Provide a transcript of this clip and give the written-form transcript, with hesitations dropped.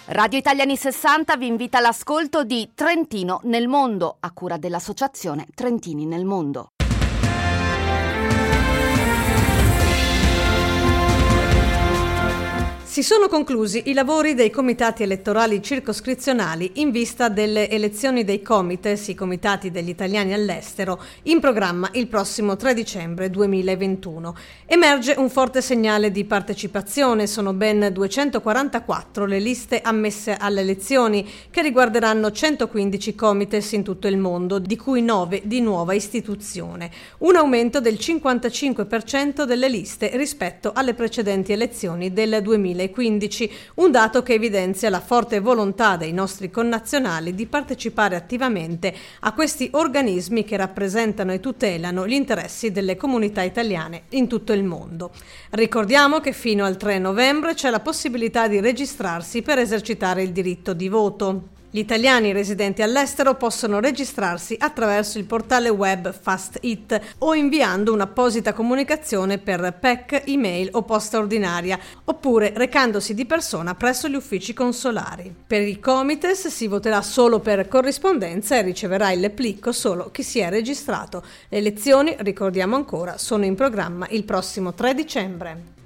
Radio Italiani 60 vi invita all'ascolto di Trentino nel mondo, a cura dell'associazione Trentini nel Mondo. Si sono conclusi i lavori dei comitati elettorali circoscrizionali in vista delle elezioni dei comites, i comitati degli italiani all'estero, in programma il prossimo 3 dicembre 2021. Emerge un forte segnale di partecipazione, sono ben 244 le liste ammesse alle elezioni, che riguarderanno 115 comites in tutto il mondo, di cui 9 di nuova istituzione. Un aumento del 55% delle liste rispetto alle precedenti elezioni del 2015, un dato che evidenzia la forte volontà dei nostri connazionali di partecipare attivamente a questi organismi che rappresentano e tutelano gli interessi delle comunità italiane in tutto il mondo. Ricordiamo che fino al 3 novembre c'è la possibilità di registrarsi per esercitare il diritto di voto. Gli italiani residenti all'estero possono registrarsi attraverso il portale web FastIt o inviando un'apposita comunicazione per PEC, email o posta ordinaria, oppure recandosi di persona presso gli uffici consolari. Per i comites si voterà solo per corrispondenza e riceverà il plicco solo chi si è registrato. Le elezioni, ricordiamo ancora, sono in programma il prossimo 3 dicembre.